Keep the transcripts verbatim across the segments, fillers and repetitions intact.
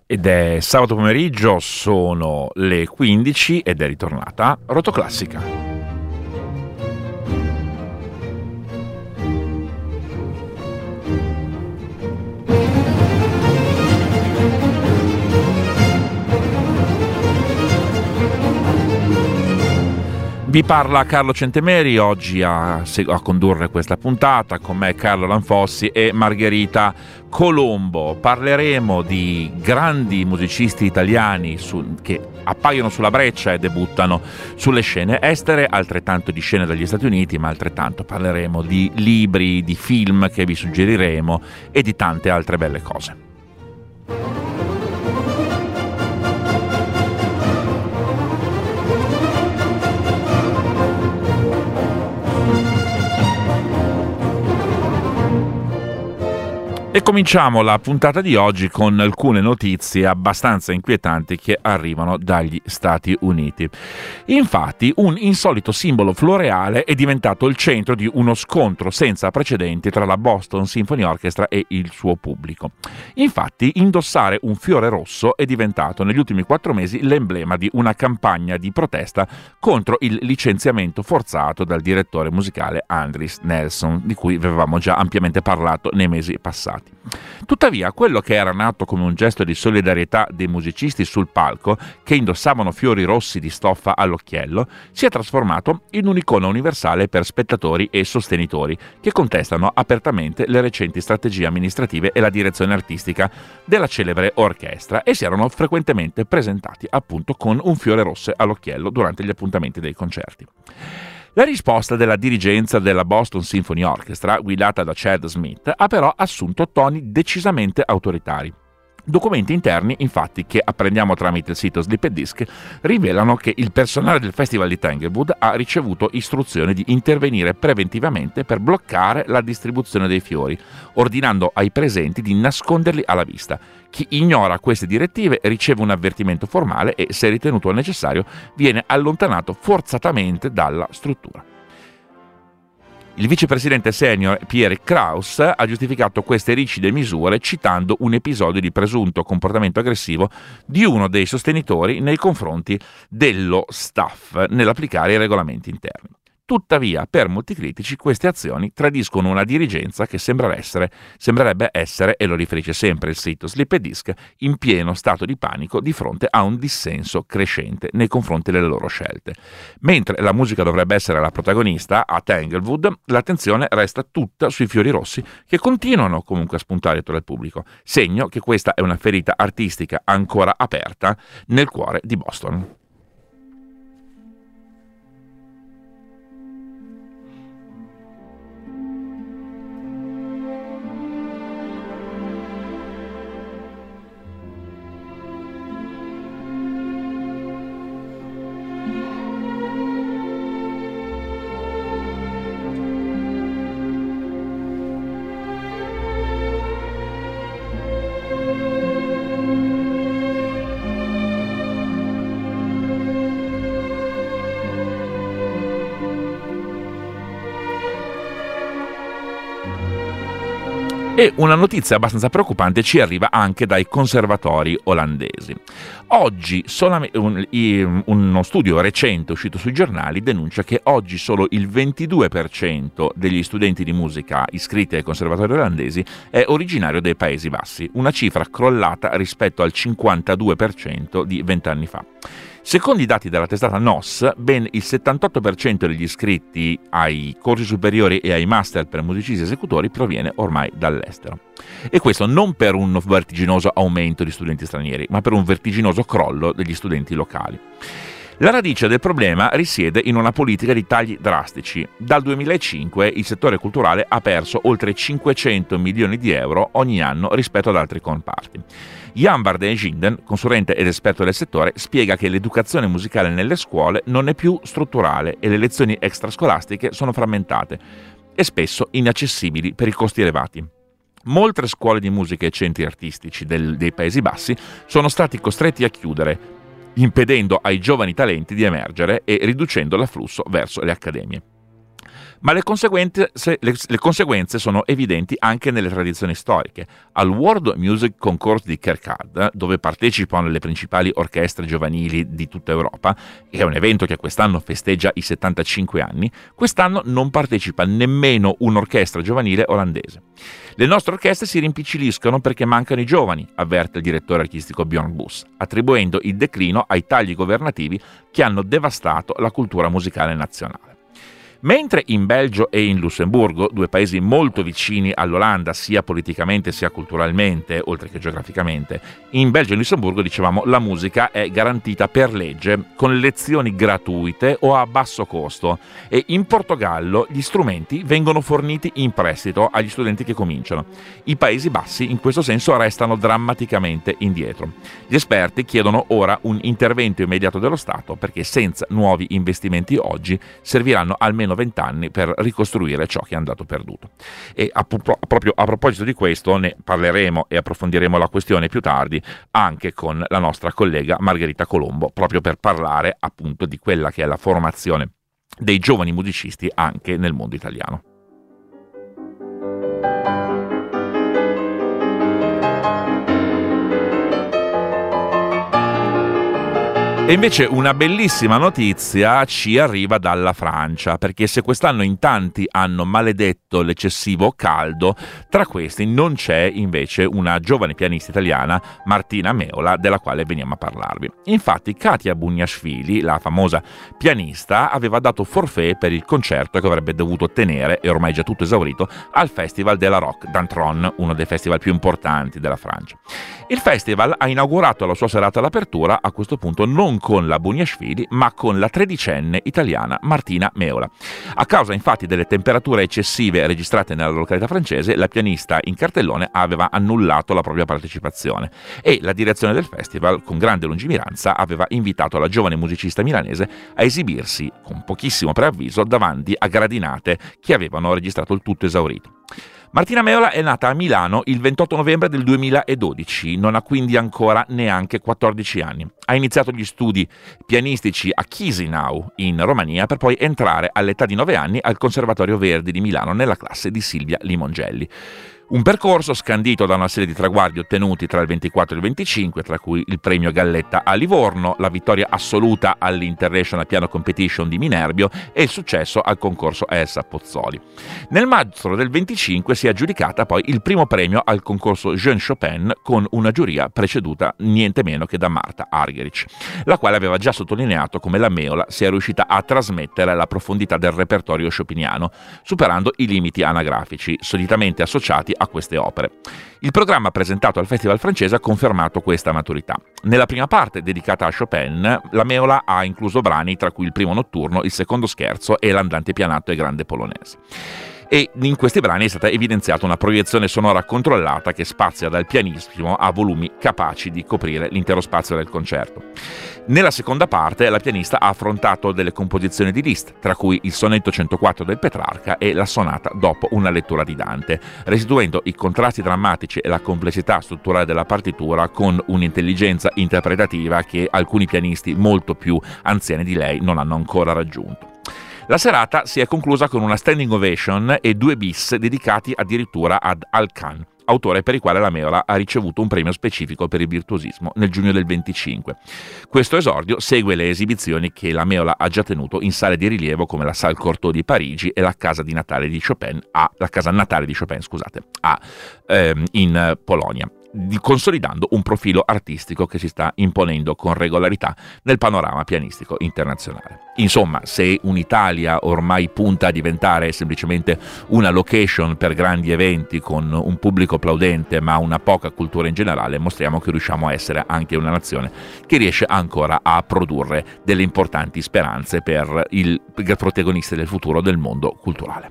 Ed è sabato pomeriggio, sono le quindici ed è ritornata Rotoclassica. Vi parla Carlo Centemeri, oggi a, a condurre questa puntata con me Carlo Lanfossi e Margherita Colombo. Parleremo di grandi musicisti italiani su, che appaiono sulla breccia e debuttano sulle scene estere, altrettanto di scene dagli Stati Uniti, ma altrettanto parleremo di libri, di film che vi suggeriremo e di tante altre belle cose. E cominciamo la puntata di oggi con alcune notizie abbastanza inquietanti che arrivano dagli Stati Uniti. Infatti, un insolito simbolo floreale è diventato il centro di uno scontro senza precedenti tra la Boston Symphony Orchestra e il suo pubblico. Infatti, indossare un fiore rosso è diventato negli ultimi quattro mesi l'emblema di una campagna di protesta contro il licenziamento forzato dal direttore musicale Andris Nelson, di cui avevamo già ampiamente parlato nei mesi passati. Tuttavia, quello che era nato come un gesto di solidarietà dei musicisti sul palco, che indossavano fiori rossi di stoffa all'occhiello, si è trasformato in un'icona universale per spettatori e sostenitori che contestano apertamente le recenti strategie amministrative e la direzione artistica della celebre orchestra e si erano frequentemente presentati appunto con un fiore rosso all'occhiello durante gli appuntamenti dei concerti. La risposta della dirigenza della Boston Symphony Orchestra, guidata da Chad Smith, ha però assunto toni decisamente autoritari. Documenti interni, infatti, che apprendiamo tramite il sito Slipped Disc, rivelano che il personale del Festival di Tanglewood ha ricevuto istruzioni di intervenire preventivamente per bloccare la distribuzione dei fiori, ordinando ai presenti di nasconderli alla vista. Chi ignora queste direttive riceve un avvertimento formale e, se ritenuto necessario, viene allontanato forzatamente dalla struttura. Il vicepresidente senior Pierre Krauss ha giustificato queste rigide misure citando un episodio di presunto comportamento aggressivo di uno dei sostenitori nei confronti dello staff nell'applicare i regolamenti interni. Tuttavia, per molti critici, queste azioni tradiscono una dirigenza che sembra essere, sembrerebbe essere, e lo riferisce sempre il sito Slipped Disc, in pieno stato di panico di fronte a un dissenso crescente nei confronti delle loro scelte. Mentre la musica dovrebbe essere la protagonista, a Tanglewood l'attenzione resta tutta sui fiori rossi che continuano comunque a spuntare tra il pubblico, segno che questa è una ferita artistica ancora aperta nel cuore di Boston. E una notizia abbastanza preoccupante ci arriva anche dai conservatori olandesi. Oggi solamente un, uno studio recente uscito sui giornali denuncia che oggi solo il ventidue per cento degli studenti di musica iscritti ai conservatori olandesi è originario dei Paesi Bassi, una cifra crollata rispetto al cinquantadue per cento di vent'anni fa. Secondo i dati della testata N O S, ben il settantotto per cento degli iscritti ai corsi superiori e ai master per musicisti esecutori proviene ormai dall'estero. E questo non per un vertiginoso aumento di studenti stranieri, ma per un vertiginoso crollo degli studenti locali. La radice del problema risiede in una politica di tagli drastici. Dal duemilacinque il settore culturale ha perso oltre cinquecento milioni di euro ogni anno rispetto ad altri comparti. Jan Barden-Ginden, consulente ed esperto del settore, spiega che l'educazione musicale nelle scuole non è più strutturale e le lezioni extrascolastiche sono frammentate e spesso inaccessibili per i costi elevati. Molte scuole di musica e centri artistici del, dei Paesi Bassi sono stati costretti a chiudere, impedendo ai giovani talenti di emergere e riducendo l'afflusso verso le accademie. Ma le conseguenze, le, le conseguenze sono evidenti anche nelle tradizioni storiche. Al World Music Concours di Kerkrade, dove partecipano le principali orchestre giovanili di tutta Europa, che è un evento che quest'anno festeggia i settantacinque anni, quest'anno non partecipa nemmeno un'orchestra giovanile olandese. Le nostre orchestre si rimpicciliscono perché mancano i giovani, avverte il direttore artistico Björn Bus, attribuendo il declino ai tagli governativi che hanno devastato la cultura musicale nazionale. Mentre in Belgio e in Lussemburgo, due paesi molto vicini all'Olanda sia politicamente sia culturalmente, oltre che geograficamente, in Belgio e in Lussemburgo, dicevamo, la musica è garantita per legge con lezioni gratuite o a basso costo, e in Portogallo gli strumenti vengono forniti in prestito agli studenti che cominciano. I Paesi Bassi in questo senso restano drammaticamente indietro. Gli esperti chiedono ora un intervento immediato dello Stato perché senza nuovi investimenti oggi serviranno almeno vent'anni per ricostruire ciò che è andato perduto. E a, proprio a proposito di questo ne parleremo e approfondiremo la questione più tardi anche con la nostra collega Margherita Colombo, proprio per parlare appunto di quella che è la formazione dei giovani musicisti anche nel mondo italiano. E invece una bellissima notizia ci arriva dalla Francia, perché se quest'anno in tanti hanno maledetto l'eccessivo caldo, tra questi non c'è invece una giovane pianista italiana, Martina Meola, della quale veniamo a parlarvi. Infatti Katia Buniashvili, la famosa pianista, aveva dato forfait per il concerto che avrebbe dovuto tenere, e ormai già tutto esaurito, al Festival de la Rock d'Antron, uno dei festival più importanti della Francia. Il festival ha inaugurato la sua serata all'apertura, a questo punto non con la Buniashvili, ma con la tredicenne italiana Martina Meola. A causa infatti delle temperature eccessive registrate nella località francese, la pianista in cartellone aveva annullato la propria partecipazione e la direzione del festival, con grande lungimiranza, aveva invitato la giovane musicista milanese a esibirsi con pochissimo preavviso davanti a gradinate che avevano registrato il tutto esaurito. Martina Meola è nata a Milano il ventotto novembre del duemiladodici, non ha quindi ancora neanche quattordici anni. Ha iniziato gli studi pianistici a Chisinau, in Romania, per poi entrare all'età di nove anni al Conservatorio Verdi di Milano nella classe di Silvia Limongelli. Un percorso scandito da una serie di traguardi ottenuti tra il ventiquattro e il venticinque, tra cui il premio Galletta a Livorno, la vittoria assoluta all'International Piano Competition di Minerbio e il successo al concorso Elsa Pozzoli. Nel maggio del venticinque si è aggiudicata poi il primo premio al concorso Jeune Chopin con una giuria preceduta niente meno che da Marta Argerich, la quale aveva già sottolineato come la Meola sia riuscita a trasmettere la profondità del repertorio chopiniano, superando i limiti anagrafici solitamente associati a queste opere. Il programma presentato al Festival francese ha confermato questa maturità. Nella prima parte, dedicata a Chopin, la Meola ha incluso brani tra cui il primo notturno, il secondo scherzo e l'andante pianato e grande polonese. E in questi brani è stata evidenziata una proiezione sonora controllata che spazia dal pianissimo a volumi capaci di coprire l'intero spazio del concerto. Nella seconda parte la pianista ha affrontato delle composizioni di Liszt, tra cui il sonetto centoquattro del Petrarca e la sonata dopo una lettura di Dante, restituendo i contrasti drammatici e la complessità strutturale della partitura con un'intelligenza interpretativa che alcuni pianisti molto più anziani di lei non hanno ancora raggiunto. La serata si è conclusa con una standing ovation e due bis dedicati addirittura ad Al Khan, autore per il quale la Meola ha ricevuto un premio specifico per il virtuosismo nel giugno del venticinque. Questo esordio segue le esibizioni che la Meola ha già tenuto in sale di rilievo come la Salle Cortot di Parigi e la casa di Natale di Chopin, a, la casa natale di Chopin, scusate, a, ehm, in Polonia, consolidando un profilo artistico che si sta imponendo con regolarità nel panorama pianistico internazionale. Insomma, se un'Italia ormai punta a diventare semplicemente una location per grandi eventi con un pubblico plaudente ma una poca cultura in generale, mostriamo che riusciamo a essere anche una nazione che riesce ancora a produrre delle importanti speranze per il protagonista del futuro del mondo culturale.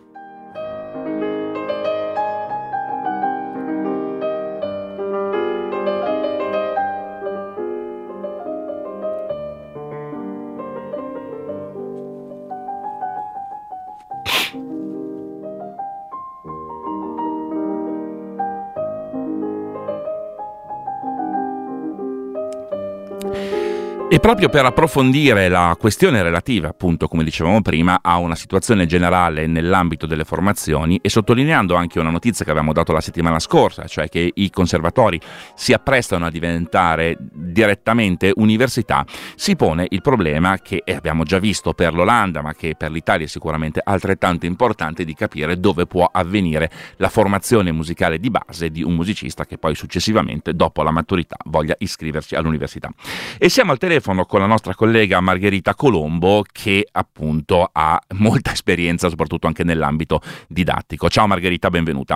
E proprio per approfondire la questione relativa, appunto, come dicevamo prima, a una situazione generale nell'ambito delle formazioni, e sottolineando anche una notizia che avevamo dato la settimana scorsa, cioè che i conservatori si apprestano a diventare direttamente università, si pone il problema che abbiamo già visto per l'Olanda, ma che per l'Italia è sicuramente altrettanto importante, di capire dove può avvenire la formazione musicale di base di un musicista che poi successivamente, dopo la maturità, voglia iscriversi all'università. E siamo al telefono con la nostra collega Margherita Colombo, che appunto ha molta esperienza soprattutto anche nell'ambito didattico. Ciao Margherita, benvenuta.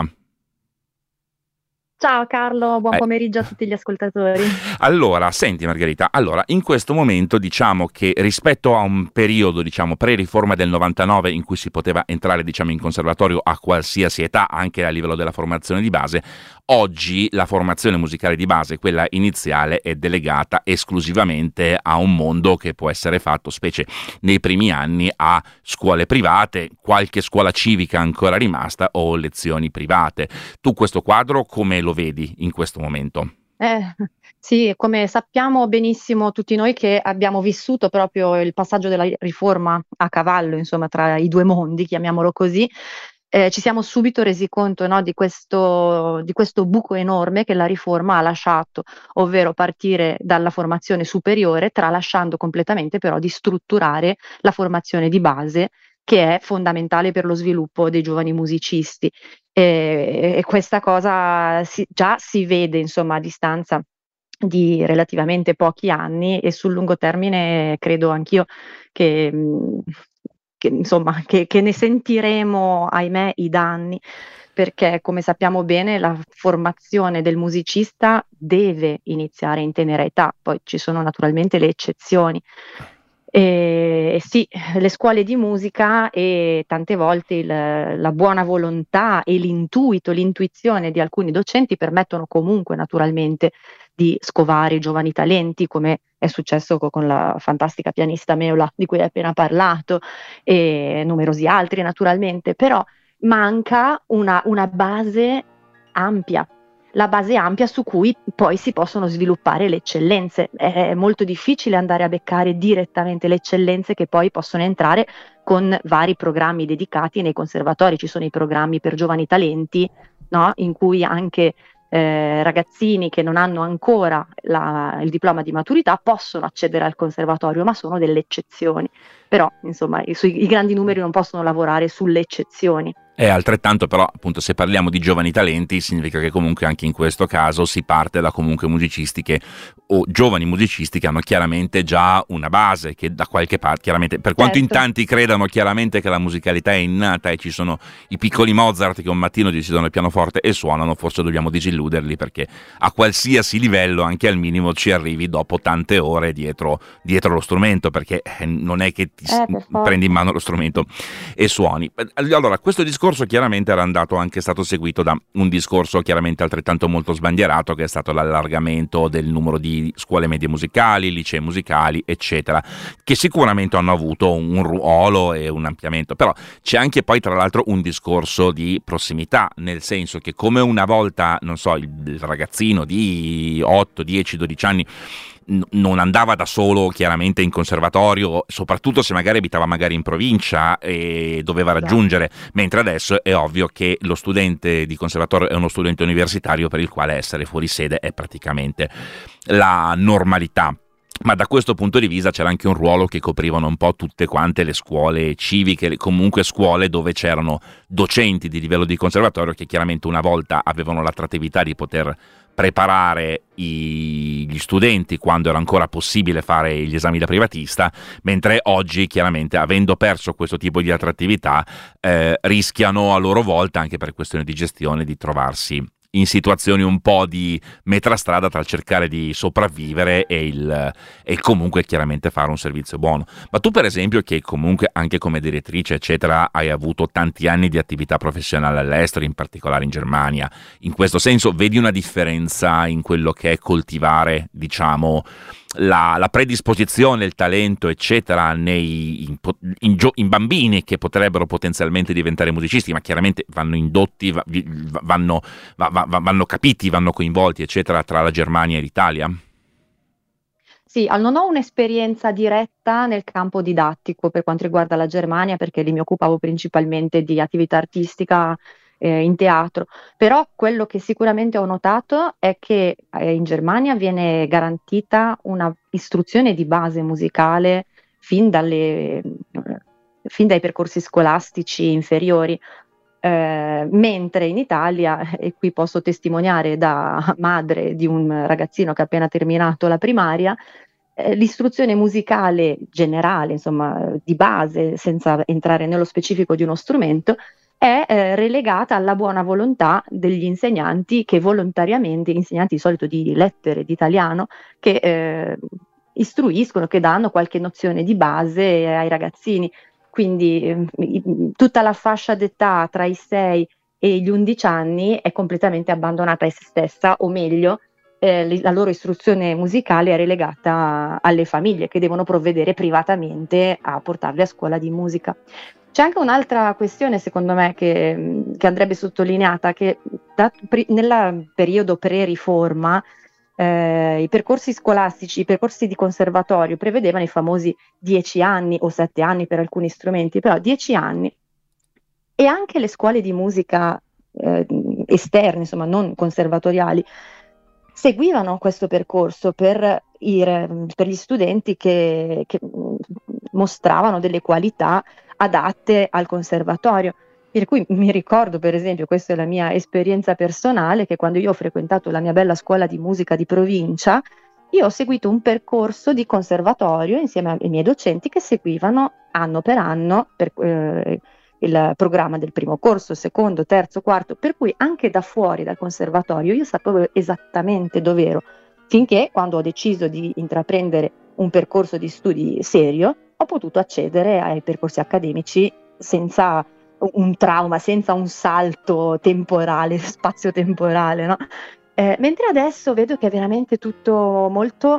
Ciao Carlo, buon Eh. pomeriggio a tutti gli ascoltatori. Allora, senti Margherita, allora in questo momento diciamo che rispetto a un periodo diciamo pre-riforma del novantanove in cui si poteva entrare diciamo in conservatorio a qualsiasi età, anche a livello della formazione di base, oggi la formazione musicale di base, quella iniziale, è delegata esclusivamente a un mondo che può essere fatto, specie nei primi anni, a scuole private, qualche scuola civica ancora rimasta o lezioni private. Tu questo quadro come lo vedi in questo momento? Eh, sì, come sappiamo benissimo tutti noi che abbiamo vissuto proprio il passaggio della riforma a cavallo, insomma, tra i due mondi, chiamiamolo così, eh, ci siamo subito resi conto, no, di questo, di questo buco enorme che la riforma ha lasciato, ovvero partire dalla formazione superiore, tralasciando completamente però di strutturare la formazione di base, che è fondamentale per lo sviluppo dei giovani musicisti. E, e questa cosa si, già si vede, insomma, a distanza di relativamente pochi anni, e sul lungo termine credo anch'io che, mh, che, insomma, che, che ne sentiremo, ahimè, i danni, perché come sappiamo bene la formazione del musicista deve iniziare in tenera età, poi ci sono naturalmente le eccezioni. E, e sì, le scuole di musica e tante volte il- la buona volontà e l'intuito, l'intuizione di alcuni docenti permettono comunque naturalmente di scovare i giovani talenti, come è successo co- con la fantastica pianista Meola di cui hai appena parlato, e numerosi altri naturalmente, però manca una, una base ampia, la base ampia su cui poi si possono sviluppare le eccellenze. È molto difficile andare a beccare direttamente le eccellenze che poi possono entrare con vari programmi dedicati nei conservatori. Ci sono i programmi per giovani talenti, no? In cui anche eh, ragazzini che non hanno ancora la- il diploma di maturità possono accedere al conservatorio, ma sono delle eccezioni. Però, insomma, i, sui- i grandi numeri non possono lavorare sulle eccezioni. È altrettanto però, appunto, se parliamo di giovani talenti, significa che comunque anche in questo caso si parte da comunque musicisti che, o giovani musicisti che hanno chiaramente già una base, che da qualche parte, chiaramente, per quanto in Certo. tanti credano chiaramente che la musicalità è innata e ci sono i piccoli Mozart che un mattino decidono il pianoforte e suonano, forse dobbiamo disilluderli, perché a qualsiasi livello, anche al minimo, ci arrivi dopo tante ore dietro, dietro lo strumento, perché eh, non è che ti s- Eh, per forza. prendi in mano lo strumento e suoni. Allora, questo discorso chiaramente era andato anche stato seguito da un discorso chiaramente altrettanto molto sbandierato, che è stato l'allargamento del numero di scuole medie musicali, licei musicali, eccetera, che sicuramente hanno avuto un ruolo e un ampliamento, però c'è anche poi tra l'altro un discorso di prossimità, nel senso che come una volta, non so, il ragazzino di otto, dieci, dodici anni n- non andava da solo chiaramente in conservatorio, soprattutto se magari abitava magari in provincia e doveva Esatto. raggiungere, mentre adesso è ovvio che lo studente di conservatorio è uno studente universitario per il quale essere fuori sede è praticamente la normalità. Ma da questo punto di vista c'era anche un ruolo che coprivano un po' tutte quante le scuole civiche, le- comunque scuole dove c'erano docenti di livello di conservatorio che chiaramente una volta avevano l'attrattività di poter preparare i- gli studenti quando era ancora possibile fare gli esami da privatista, mentre oggi chiaramente, avendo perso questo tipo di attrattività, eh, rischiano a loro volta, anche per questioni di gestione, di trovarsi in situazioni un po' di metrastrada tra il cercare di sopravvivere e il, e il comunque chiaramente fare un servizio buono. Ma tu per esempio, che comunque anche come direttrice eccetera hai avuto tanti anni di attività professionale all'estero, in particolare in Germania, in questo senso vedi una differenza in quello che è coltivare, diciamo, la, la predisposizione, il talento eccetera nei, in, in, gio, in bambini che potrebbero potenzialmente diventare musicisti, ma chiaramente vanno indotti, va, vanno, va, va, vanno capiti, vanno coinvolti eccetera tra la Germania e l'Italia? Sì, al- non ho un'esperienza diretta nel campo didattico per quanto riguarda la Germania, perché lì mi occupavo principalmente di attività artistica eh, in teatro, però quello che sicuramente ho notato è che eh, in Germania viene garantita una istruzione di base musicale fin dalle, eh, fin dai percorsi scolastici inferiori. Eh, mentre in Italia, e qui posso testimoniare da madre di un ragazzino che ha appena terminato la primaria, eh, l'istruzione musicale generale, insomma, di base, senza entrare nello specifico di uno strumento, è eh, relegata alla buona volontà degli insegnanti che volontariamente, insegnanti di solito di lettere, di italiano, che eh, istruiscono, che danno qualche nozione di base ai ragazzini. Quindi ehm, i- tutta la fascia d'età tra i sei e gli undici anni è completamente abbandonata a se stessa, o meglio, eh, li- la loro istruzione musicale è relegata alle famiglie che devono provvedere privatamente a portarli a scuola di musica. C'è anche un'altra questione, secondo me, che, mh, che andrebbe sottolineata, che da- pri- nel periodo pre-riforma eh, i percorsi scolastici, i percorsi di conservatorio prevedevano i famosi dieci anni o sette anni per alcuni strumenti, però dieci anni. E anche le scuole di musica eh, esterne, insomma, non conservatoriali, seguivano questo percorso per, i re- per gli studenti che, che mh, mostravano delle qualità adatte al conservatorio. Per cui mi ricordo, per esempio, questa è la mia esperienza personale, che quando io ho frequentato la mia bella scuola di musica di provincia, io ho seguito un percorso di conservatorio insieme ai miei docenti che seguivano anno per anno per, eh, il programma del primo corso, secondo, terzo, quarto, per cui anche da fuori dal conservatorio io sapevo esattamente dove ero, finché quando ho deciso di intraprendere un percorso di studi serio, ho potuto accedere ai percorsi accademici senza un trauma, senza un salto temporale, spazio-temporale, no? Eh, mentre adesso vedo che è veramente tutto molto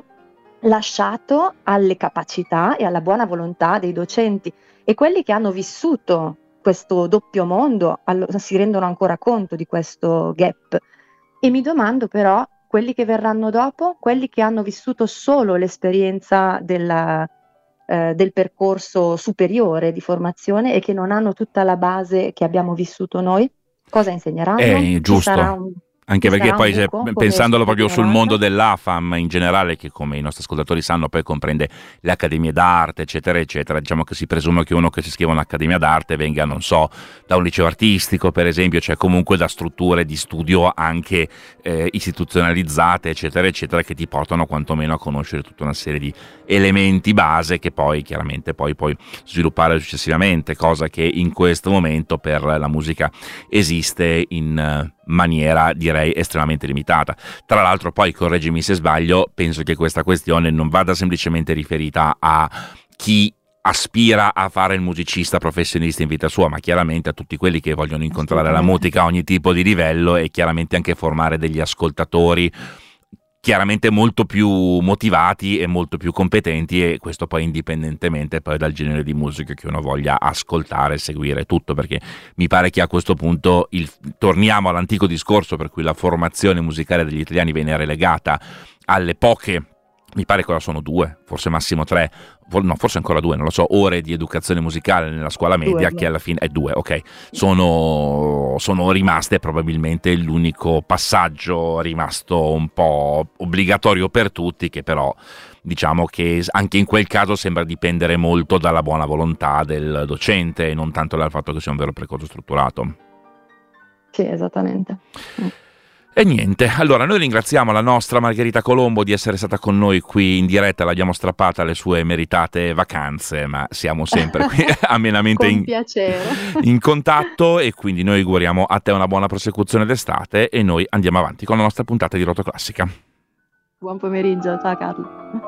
lasciato alle capacità e alla buona volontà dei docenti, e quelli che hanno vissuto questo doppio mondo allo- si rendono ancora conto di questo gap. E mi domando però, quelli che verranno dopo, quelli che hanno vissuto solo l'esperienza della, eh, del percorso superiore di formazione e che non hanno tutta la base che abbiamo vissuto noi, cosa insegneranno? È Ci sarà giusto, un, anche ci perché sarà un poi se- buco come pensandolo succede proprio in sul mondo Olanda? dell'A F A M in generale, che come i nostri ascoltatori sanno poi comprende le accademie d'arte, eccetera, eccetera, diciamo che si presume che uno che si iscrive a un'accademia d'arte venga, non so, da un liceo artistico, per esempio, cioè comunque da strutture di studio anche eh, istituzionalizzate, eccetera, eccetera, che ti portano quantomeno a conoscere tutta una serie di elementi base che poi chiaramente poi puoi sviluppare successivamente, cosa che in questo momento per la musica esiste in eh, maniera direi estremamente limitata. Tra l'altro poi, correggimi se sbaglio, penso che questa questione non vada semplicemente riferita a chi aspira a fare il musicista professionista in vita sua, ma chiaramente a tutti quelli che vogliono incontrare la Assolutamente. musica a ogni tipo di livello e chiaramente anche formare degli ascoltatori chiaramente molto più motivati e molto più competenti, e questo poi indipendentemente poi dal genere di musica che uno voglia ascoltare, seguire, tutto, perché mi pare che a questo punto il, torniamo all'antico discorso per cui la formazione musicale degli italiani viene relegata alle poche, mi pare che ora sono due, forse massimo tre, no, forse ancora due, non lo so, ore di educazione musicale nella scuola Due, media, che due. alla fine è due, ok, sono, sono rimaste probabilmente l'unico passaggio rimasto un po' obbligatorio per tutti, che però diciamo che anche in quel caso sembra dipendere molto dalla buona volontà del docente e non tanto dal fatto che sia un vero percorso strutturato. Sì, esattamente. Mm. E niente, allora noi ringraziamo la nostra Margherita Colombo di essere stata con noi qui in diretta, l'abbiamo strappata alle sue meritate vacanze, ma siamo sempre qui amenamente Con in, piacere. in contatto, e quindi noi auguriamo a te una buona prosecuzione d'estate e noi andiamo avanti con la nostra puntata di Rotoclassica. Buon pomeriggio, ciao Carlo.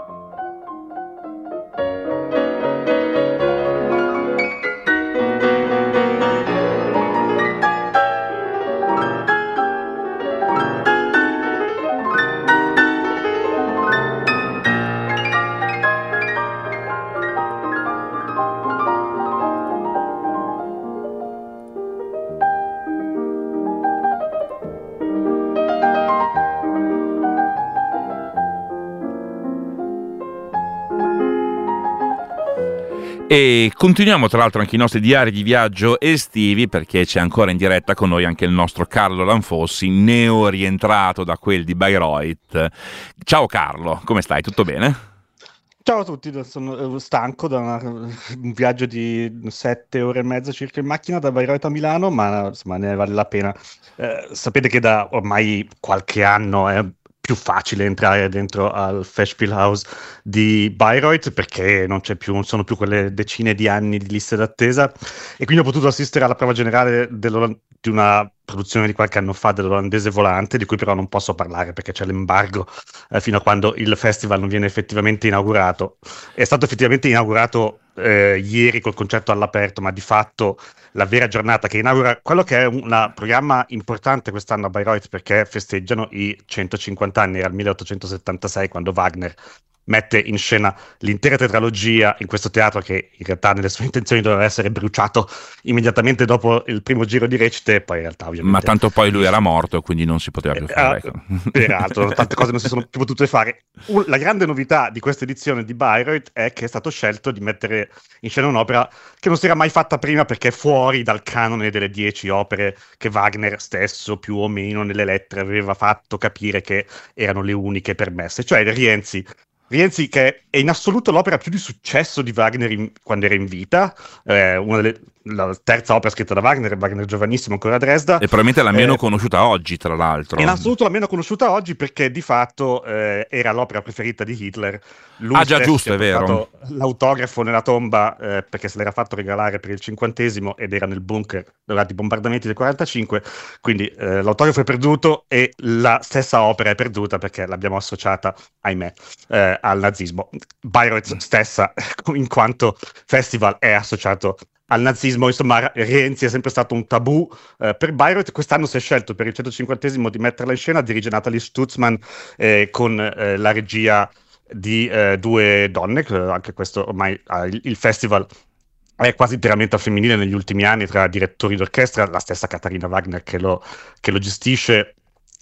E continuiamo tra l'altro anche i nostri diari di viaggio estivi, perché c'è ancora in diretta con noi anche il nostro Carlo Lanfossi, neo rientrato da quel di Bayreuth. Ciao Carlo, come stai? Tutto bene? Ciao a tutti, sono stanco da una, un viaggio di sette ore e mezza circa in macchina da Bayreuth a Milano, ma insomma ne vale la pena. Eh, sapete che da ormai qualche anno è più facile entrare dentro al Festspielhaus di Bayreuth perché non c'è più, non sono più quelle decine di anni di liste d'attesa, e quindi ho potuto assistere alla prova generale di una produzione di qualche anno fa dell'Olandese Volante, di cui però non posso parlare perché c'è l'embargo eh, fino a quando il festival non viene effettivamente inaugurato. È stato effettivamente inaugurato eh, ieri col concerto all'aperto, ma di fatto la vera giornata che inaugura quello che è un programma importante quest'anno a Bayreuth, perché festeggiano i centocinquanta anni, era il milleottocentosettantasei quando Wagner mette in scena l'intera tetralogia in questo teatro che in realtà nelle sue intenzioni doveva essere bruciato immediatamente dopo il primo giro di recite, e poi in realtà ovviamente... Ma tanto poi lui era morto, quindi non si poteva più fare. Eh, peraltro, tante cose non si sono più potute fare. Un, la grande novità di questa edizione di Bayreuth è che è stato scelto di mettere in scena un'opera che non si era mai fatta prima, perché è fuori dal canone delle dieci opere che Wagner stesso più o meno nelle lettere aveva fatto capire che erano le uniche permesse, cioè Rienzi. Rienzi, che è in assoluto l'opera più di successo di Wagner in, quando era in vita, eh, una delle, la terza opera scritta da Wagner, Wagner giovanissimo ancora a Dresda. E probabilmente la meno eh, conosciuta oggi, tra l'altro. In assoluto la meno conosciuta oggi perché di fatto eh, era l'opera preferita di Hitler. Lui ah già, giusto, è vero. L'autografo nella tomba eh, perché se l'era fatto regalare per il cinquantesimo ed era nel bunker durante i bombardamenti del quarantacinque, quindi eh, l'autografo è perduto e la stessa opera è perduta perché l'abbiamo associata, ahimè, eh, al nazismo. Bayreuth stessa, in quanto festival, è associato al nazismo. Insomma, Rienzi è sempre stato un tabù eh, per Bayreuth. Quest'anno si è scelto per il centocinquantesimo di metterla in scena, dirige Nathalie Stutzmann eh, con eh, la regia di eh, due donne, anche questo ormai eh, il, il festival è quasi interamente al femminile negli ultimi anni, tra direttori d'orchestra, la stessa Katharina Wagner che lo, che lo gestisce,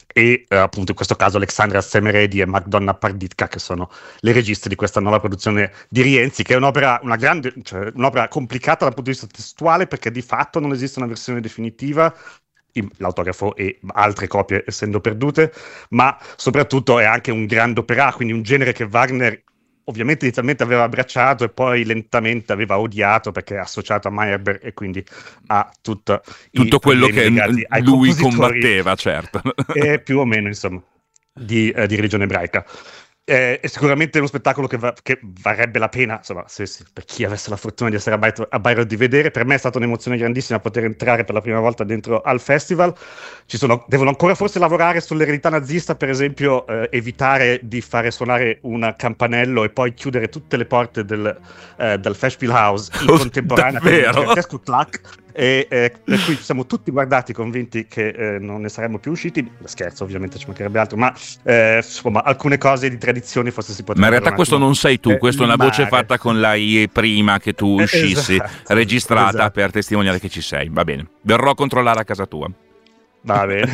e eh, appunto in questo caso Alexandra Semeredi e Magdonna Parditka, che sono le registe di questa nuova produzione di Rienzi, che è un'opera, una grande, cioè, un'opera complicata dal punto di vista testuale, perché di fatto non esiste una versione definitiva, l'autografo e altre copie essendo perdute, ma soprattutto è anche un grande opera, quindi un genere che Wagner ovviamente inizialmente aveva abbracciato e poi lentamente aveva odiato perché è associato a Meyerbeer e quindi a tutto, tutto quello che lui combatteva, certo. E più o meno, insomma, di, eh, di religione ebraica. Eh, è sicuramente uno spettacolo che, va, che varrebbe la pena, insomma, se, se, per chi avesse la fortuna di essere a Bayreuth, a Bayreuth di vedere. Per me è stata un'emozione grandissima poter entrare per la prima volta dentro al festival. Ci sono, devono ancora forse lavorare sull'eredità nazista, per esempio eh, evitare di fare suonare un campanello e poi chiudere tutte le porte del, eh, del Festspielhaus in oh, contemporanea con un gigantesco clac. E eh, per cui ci siamo tutti guardati convinti che eh, non ne saremmo più usciti. Scherzo, ovviamente, ci mancherebbe altro, ma eh, insomma alcune cose di tradizione forse si potrebbero. Ma in realtà questo non sei tu, eh, questa è una voce fatta con la I prima che tu uscissi, esatto, registrata esatto, per testimoniare che ci sei. Va bene, verrò a controllare a casa tua. Va bene.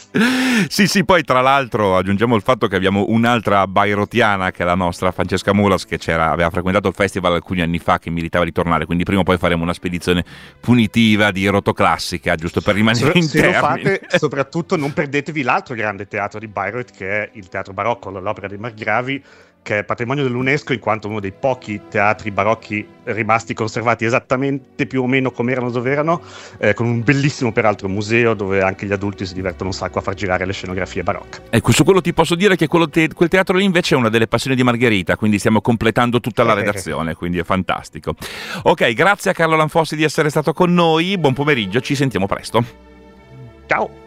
Sì, sì, poi tra l'altro aggiungiamo il fatto che abbiamo un'altra bayrotiana, che è la nostra Francesca Mulas, che c'era, aveva frequentato il festival alcuni anni fa, che meritava di tornare, quindi prima o poi faremo una spedizione punitiva di rotoclassica, giusto per rimanere se, in se termini. Lo fate, soprattutto non perdetevi l'altro grande teatro di Bayreuth, che è il Teatro Barocco, l'opera dei Margravi, che è patrimonio dell'UNESCO in quanto uno dei pochi teatri barocchi rimasti conservati esattamente più o meno come erano dove erano, eh, con un bellissimo peraltro museo dove anche gli adulti si divertono un sacco a far girare le scenografie barocche. Ecco, su quello ti posso dire che quello te- quel teatro lì invece è una delle passioni di Margherita, quindi stiamo completando tutta la redazione, quindi è fantastico. Ok, grazie a Carlo Lanfossi di essere stato con noi, buon pomeriggio, ci sentiamo presto. Ciao!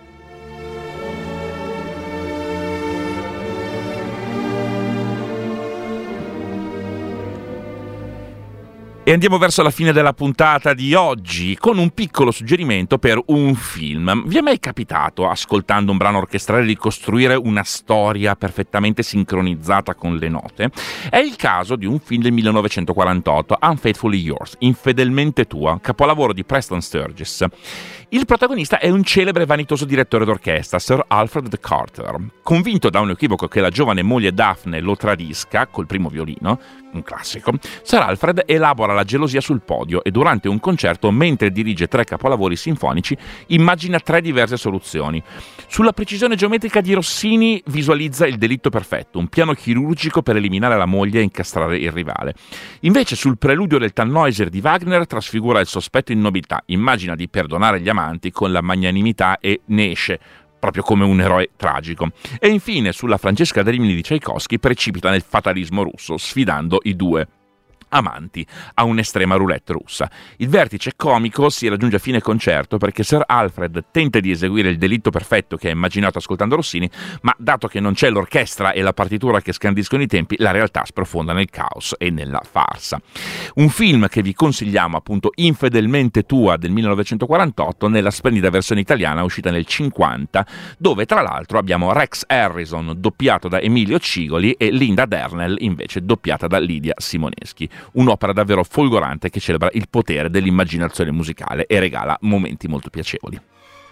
E andiamo verso la fine della puntata di oggi con un piccolo suggerimento per un film. Vi è mai capitato, ascoltando un brano orchestrale, di costruire una storia perfettamente sincronizzata con le note? È il caso di un film del millenovecentoquarantotto, Unfaithfully Yours, Infedelmente tua, capolavoro di Preston Sturges. Il protagonista è un celebre e vanitoso direttore d'orchestra, Sir Alfred Carter. Convinto da un equivoco che la giovane moglie Daphne lo tradisca col primo violino, un classico, Sir Alfred elabora la la gelosia sul podio e durante un concerto, mentre dirige tre capolavori sinfonici, immagina tre diverse soluzioni. Sulla precisione geometrica di Rossini visualizza il delitto perfetto, un piano chirurgico per eliminare la moglie e incastrare il rivale. Invece sul preludio del Tannhäuser di Wagner trasfigura il sospetto in nobiltà, immagina di perdonare gli amanti con la magnanimità e ne esce proprio come un eroe tragico. E infine sulla Francesca da Rimini di Tchaikovsky precipita nel fatalismo russo, sfidando i due amanti a un'estrema roulette russa. Il vertice comico si raggiunge a fine concerto perché Sir Alfred tenta di eseguire il delitto perfetto che ha immaginato ascoltando Rossini, ma dato che non c'è l'orchestra e la partitura che scandiscono i tempi, la realtà sprofonda nel caos e nella farsa. Un film che vi consigliamo, appunto, Infedelmente tua del millenovecentoquarantotto, nella splendida versione italiana uscita nel cinquanta, dove tra l'altro abbiamo Rex Harrison doppiato da Emilio Cigoli e Linda Dernell invece doppiata da Lidia Simoneschi. Un'opera davvero folgorante che celebra il potere dell'immaginazione musicale e regala momenti molto piacevoli.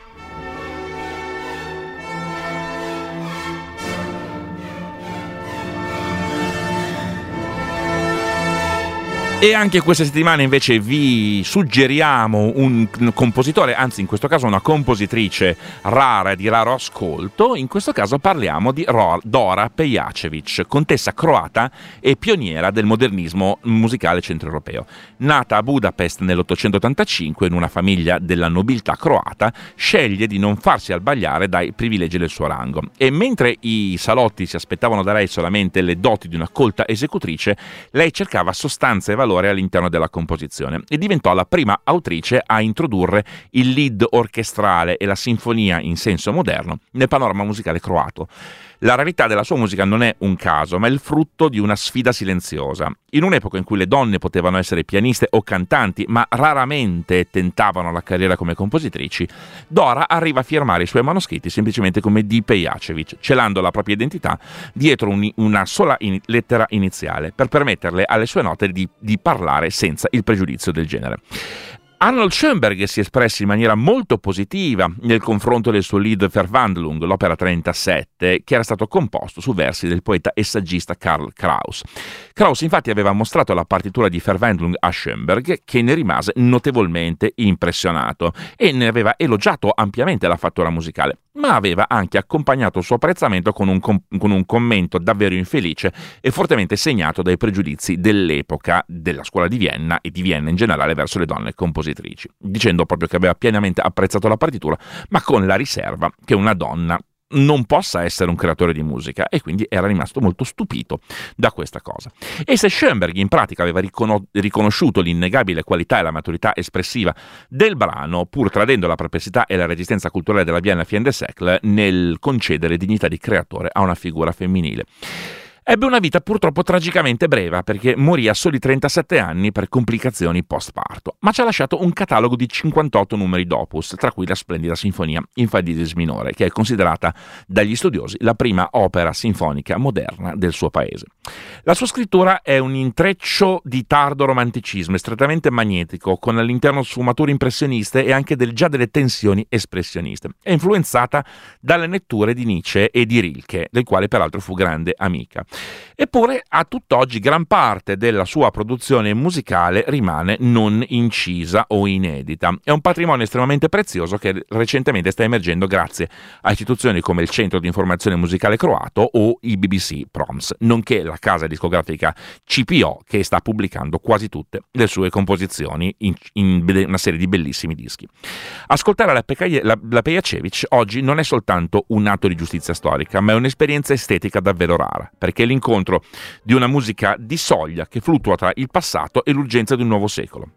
E anche questa settimana invece vi suggeriamo un compositore, anzi in questo caso una compositrice rara e di raro ascolto. In questo caso parliamo di Dora Pejacevic, contessa croata e pioniera del modernismo musicale centroeuropeo. Nata a Budapest nell'ottocentottantacinque in una famiglia della nobiltà croata, sceglie di non farsi abbagliare dai privilegi del suo rango. E mentre i salotti si aspettavano da lei solamente le doti di una colta esecutrice, lei cercava sostanza e valore all'interno della composizione e diventò la prima autrice a introdurre il lead orchestrale e la sinfonia in senso moderno nel panorama musicale croato. La rarità della sua musica non è un caso, ma è il frutto di una sfida silenziosa. In un'epoca in cui le donne potevano essere pianiste o cantanti, ma raramente tentavano la carriera come compositrici, Dora arriva a firmare i suoi manoscritti semplicemente come D. Pejacevic, celando la propria identità dietro un, una sola in, lettera iniziale, per permetterle alle sue note di, di parlare senza il pregiudizio del genere. Arnold Schoenberg si è espresso in maniera molto positiva nel confronto del suo lead Verwandlung, l'opera trentasette, che era stato composto su versi del poeta e saggista Karl Kraus. Kraus infatti aveva mostrato la partitura di Verwandlung a Schoenberg, che ne rimase notevolmente impressionato e ne aveva elogiato ampiamente la fattura musicale, ma aveva anche accompagnato il suo apprezzamento con un, com- con un commento davvero infelice e fortemente segnato dai pregiudizi dell'epoca della scuola di Vienna e di Vienna in generale verso le donne compositrici, dicendo proprio che aveva pienamente apprezzato la partitura, ma con la riserva che una donna non possa essere un creatore di musica, e quindi era rimasto molto stupito da questa cosa. E se Schoenberg in pratica aveva ricono- riconosciuto l'innegabile qualità e la maturità espressiva del brano, pur tradendo la perplessità e la resistenza culturale della Vienna fin de siècle nel concedere dignità di creatore a una figura femminile. Ebbe una vita purtroppo tragicamente breve, perché morì a soli trentasette anni per complicazioni post-parto, ma ci ha lasciato un catalogo di cinquantotto numeri d'opus, tra cui la splendida sinfonia in fa diesis minore, che è considerata dagli studiosi la prima opera sinfonica moderna del suo paese. La sua scrittura è un intreccio di tardo romanticismo strettamente magnetico, con all'interno sfumature impressioniste e anche del, già delle tensioni espressioniste. È influenzata dalle letture di Nietzsche e di Rilke, del quale peraltro fu grande amica. Eppure a tutt'oggi gran parte della sua produzione musicale rimane non incisa o inedita. È un patrimonio estremamente prezioso che recentemente sta emergendo grazie a istituzioni come il Centro di Informazione Musicale Croato o i B B C Proms, nonché la casa discografica C P O, che sta pubblicando quasi tutte le sue composizioni in, in una serie di bellissimi dischi. Ascoltare la, Peca- la, la Pejacevic oggi non è soltanto un atto di giustizia storica, ma è un'esperienza estetica davvero rara, perché l'incontro di una musica di soglia che fluttua tra il passato e l'urgenza di un nuovo secolo.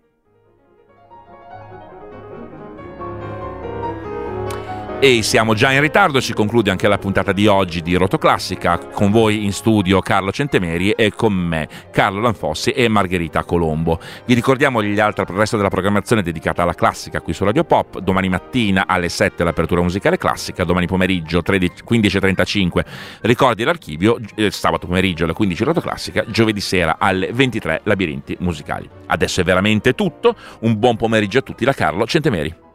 E siamo già in ritardo, si conclude anche la puntata di oggi di Rotoclassica, con voi in studio Carlo Centemeri e con me Carlo Lanfossi e Margherita Colombo. Vi ricordiamo gli altri, il resto della programmazione dedicata alla classica qui su Radio Pop: domani mattina alle sette l'apertura musicale classica, domani pomeriggio quindici e trentacinque ricordi l'archivio, eh, sabato pomeriggio alle quindici Rotoclassica, giovedì sera alle ventitré labirinti musicali. Adesso è veramente tutto, un buon pomeriggio a tutti da Carlo Centemeri.